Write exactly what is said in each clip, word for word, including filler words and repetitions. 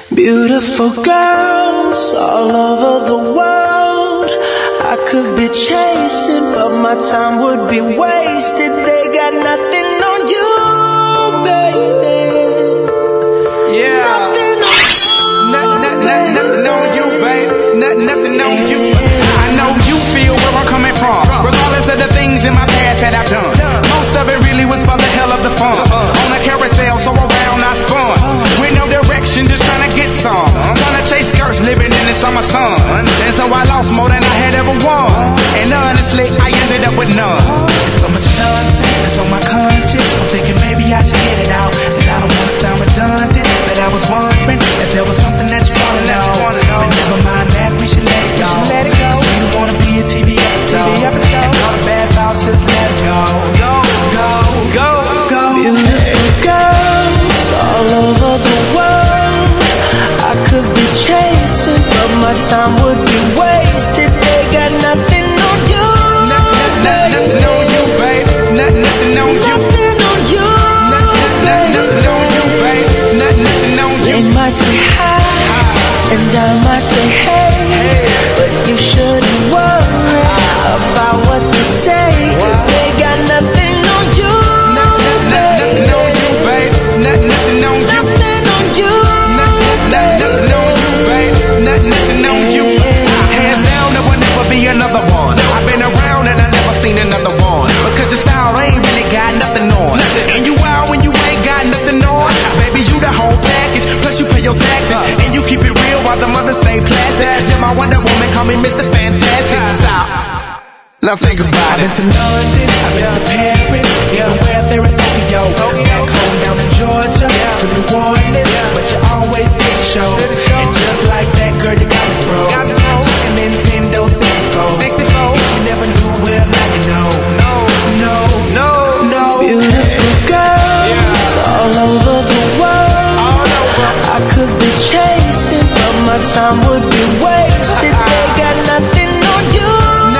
Beautiful girls all over the world. I could be chasing, but my time would be wasted. They got nothing on you, baby. Yeah. Nothing on you, Nothing, nothing, nothing on you, babe. Nothing, nothing on you. I know you feel where I'm coming from, regardless of the things in my past that I've done. Most of it really was for the hell of the fun. On a carousel, so around I spun. With no direction, just trying to get some. Trying to chase skirts, living in the summer sun. And so I lost more than I had ever won. And honestly, I ended up with none. There's so much nonsense that's on my conscience. I'm thinking maybe I should get it out. And I don't want to sound redundant, but I was wondering if there was something that you wanna know. But never mind that, we should let it go. Cause we don't wanna be a T V episode. And all the bad thoughts, just let it go. Go, go, go, go. beautiful girls all over the world. I could be chasing, but my time would be wasted. They got nothing on you, Nothing, nothing on you, babe. Nothing, nothing on you. nothing on you, Nothing, nothing on you, babe. Nothing, nothing on you. They might say hi, and I might say hey, but you shouldn't worry about what they say, cause they got nothing on you, Nothing, nothing on you, babe. Nothing, nothing on you. nothing on you, Nothing, nothing on you, babe. Nothing, nothing on you. Hands down, there will never be another one. I've been around and I never seen another one. Because your style ain't really got nothing on. And you wild when you ain't got nothing on. Baby, you the whole package. Plus you pay your taxes. And you keep it real while the mothers stay plastic. You're my Wonder Woman, call me Mister Fantastic. Stop. Now think about I've it. been to London, I've been to Paris, even where there in Tokyo. Back home down in Georgia, to New Orleans, but you always did show. And just like that, girl, you got me froze. Like a Nintendo sixty-four. If you never knew, well, now you know. No, no, no, no. beautiful girls all over the world. I could be chasing, but my time would be wasted. They got nothing on you,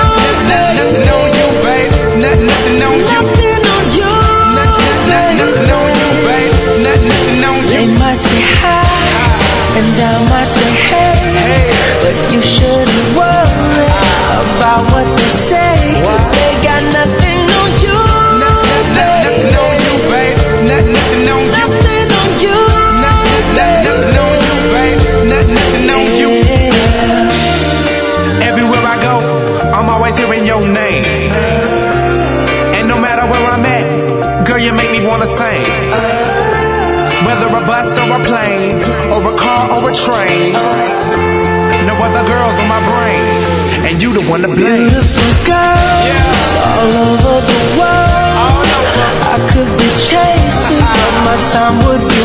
Nothing on you, babe. Nothing, nothing on you. nothing on you, Nothing, nothing on you, babe. Nothing, nothing on you. They might say hi, and I might say hey, but you shouldn't worry about what they say, cause they got nothing on you, Nothing on you, babe. Nothing, nothing on you. nothing on you, Nothing on you, babe. Nothing, nothing on you. Everywhere I go, I'm always hearing your name. And no matter where I'm at, girl, you make me wanna sing. Whether a bus or a plane, or a car or a train, no other girls on my brain, and you the one to blame. beautiful girls all over the world. I could be chasing, but my time would be